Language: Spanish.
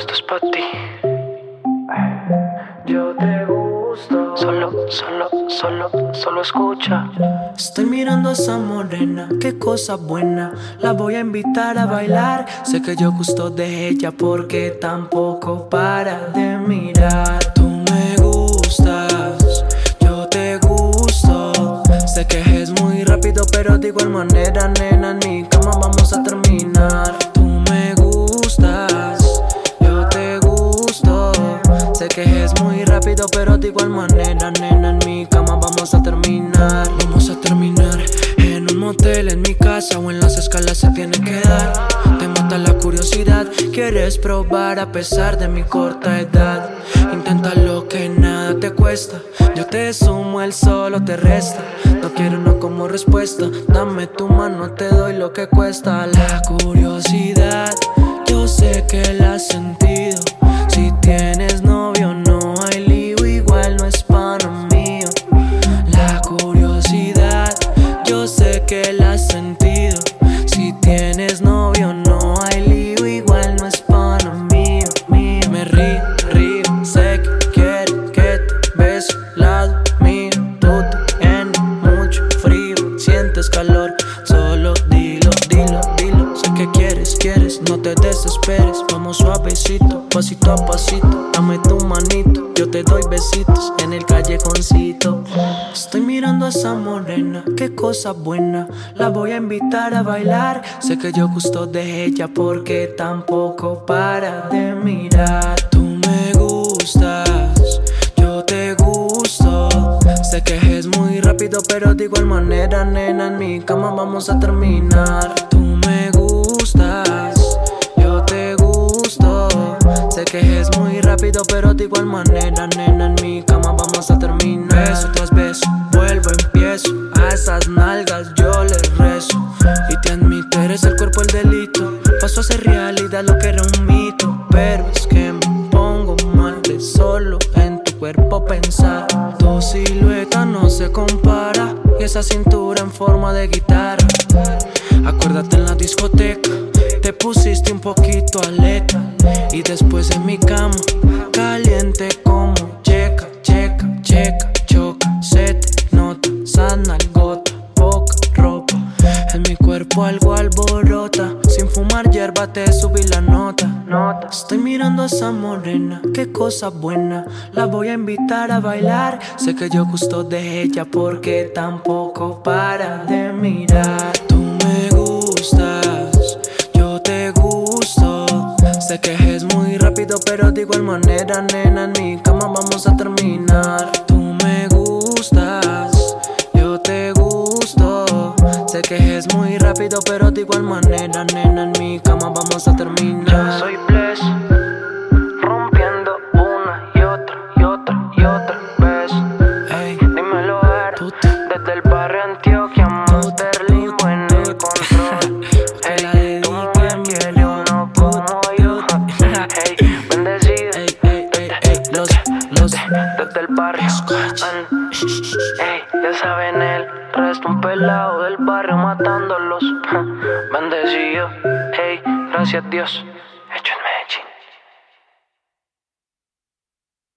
Esto es para ti. Yo te gusto. Solo escucha. Estoy mirando a esa morena, qué cosa buena. La voy a invitar a bailar. Sé que yo gusto de ella porque tampoco para de mirar. Tú me gustas, yo te gusto. Sé que es muy rápido, pero de igual manera, nena, en mi cama vamos a terminar. Tú me gustas, yo te gusto. Sé que es muy rápido, pero de igual manera, nena, en mi cama vamos a terminar. Vamos a terminar en un motel, en mi casa o en las escalas se tiene que dar. Te mata la curiosidad, quieres probar a pesar de mi corta edad. Inténtalo que nada te cuesta, yo te sumo, el solo te resta. No quiero no como respuesta, dame tu mano, te doy lo que cuesta. La curiosidad, yo sé que la has sentido. Si tienes novio no hay lío, igual no es pana mío. La curiosidad, yo sé que la has sentido. Si tienes novio no hay lío, igual no es pana mío. Me río, sé que quieres que te beso lado mío. Tú tienes mucho frío, sientes calor, solo dilo. Sé que quieres, no te desesperes. Vamos suavecito, pasito a pasito. Dame tu manito, yo te doy besitos en el callejoncito. Estoy mirando a esa morena, qué cosa buena. La voy a invitar a bailar. Sé que yo gusto de ella porque tampoco para de mirar. Tú me gustas, yo te gusto. Sé que es muy rápido, pero de igual manera, nena, en mi cama vamos a terminar. Tú me gustas, yo te gusto. Sé que es muy rápido, pero de igual manera, nena, en mi cama vamos a terminar. Beso tras beso, vuelvo, empiezo. A esas nalgas yo les rezo. Y te admito, eres el cuerpo el delito. Paso a ser realidad lo que era un mito. Pero es que me pongo mal de solo en tu cuerpo pensar. Tu silueta no se compara y esa cintura en forma de guitarra. Acuérdate en la discoteca, te pusiste un poquito aleta. Y después en mi cama, caliente como checa, choca. Se te nota, sana gota, poca ropa. En mi cuerpo algo alborota. Sin fumar hierba te subí la nota. Estoy mirando a esa morena, qué cosa buena. La voy a invitar a bailar. Sé que yo gusto de ella porque tampoco para de mirar. Tú me gustas, yo te gusto. Sé que es muy rápido, pero de igual manera, nena, en mi cama vamos a terminar. Tú me gustas, yo te gusto. Sé que es muy rápido, pero de igual manera, nena, en mi cama vamos a terminar. Yo soy Bless, rompiendo una y otra vez. Ey, Dímelo ver, desde el barrio Antioquia, Monster Limo en el control. que la Ey, tú dediquen me quieres uno como yo. Ey, bendecido. Desde el barrio. Ey, ya saben el resto, un pelado del barrio matándolos. Bendecido. Hey, gracias Dios.